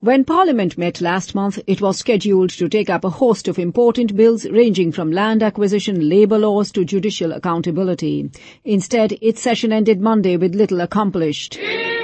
When Parliament met last month, it was scheduled to take up a host of important bills ranging from land acquisition, labour laws to judicial accountability. Instead, its session ended Monday with little accomplished.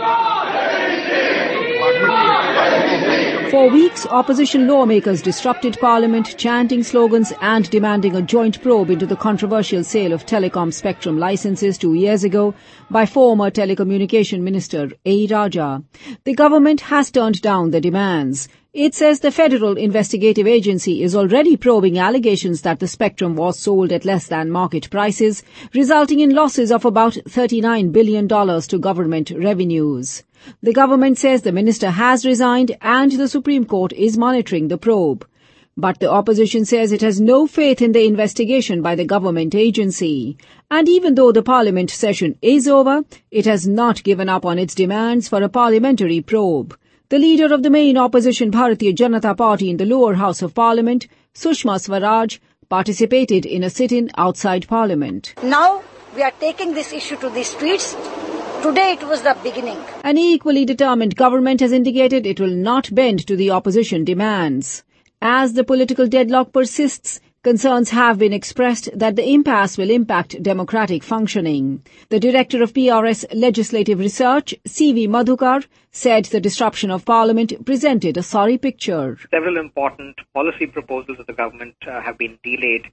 For weeks, opposition lawmakers disrupted Parliament, chanting slogans and demanding a joint probe into the controversial sale of telecom spectrum licenses 2 years ago by former Telecommunication Minister A. Raja. The government has turned down the demands. It says the Federal Investigative Agency is already probing allegations that the spectrum was sold at less than market prices, resulting in losses of about $39 billion to government revenues. The government says the minister has resigned and the Supreme Court is monitoring the probe. But the opposition says it has no faith in the investigation by the government agency. And even though the parliament session is over, it has not given up on its demands for a parliamentary probe. The leader of the main opposition Bharatiya Janata Party in the lower house of parliament, Sushma Swaraj, participated in a sit-in outside parliament. Now we are taking this issue to the streets. Today it was the beginning. An equally determined government has indicated it will not bend to the opposition demands. As the political deadlock persists, concerns have been expressed that the impasse will impact democratic functioning. The director of PRS Legislative Research, C.V. Madhukar, said the disruption of Parliament presented a sorry picture. Several important policy proposals of the government have been delayed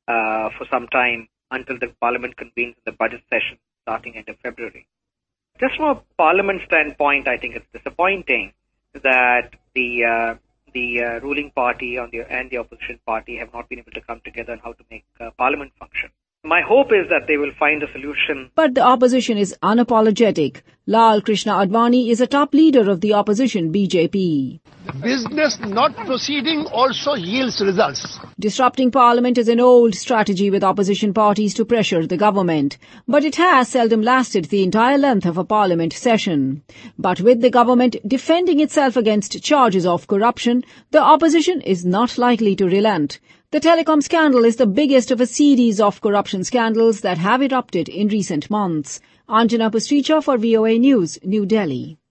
for some time until the Parliament convenes in the budget session starting end of February. Just from a Parliament standpoint, I think it's disappointing that the ruling party and the opposition party have not been able to come together on how to make Parliament function. My hope is that they will find a solution. But the opposition is unapologetic. Lal Krishna Advani is a top leader of the opposition BJP. Business not proceeding also yields results. Disrupting Parliament is an old strategy with opposition parties to pressure the government, but it has seldom lasted the entire length of a Parliament session. But with the government defending itself against charges of corruption, the opposition is not likely to relent. The telecom scandal is the biggest of a series of corruption scandals that have erupted in recent months. Anjana Pastricha for VOA News, New Delhi.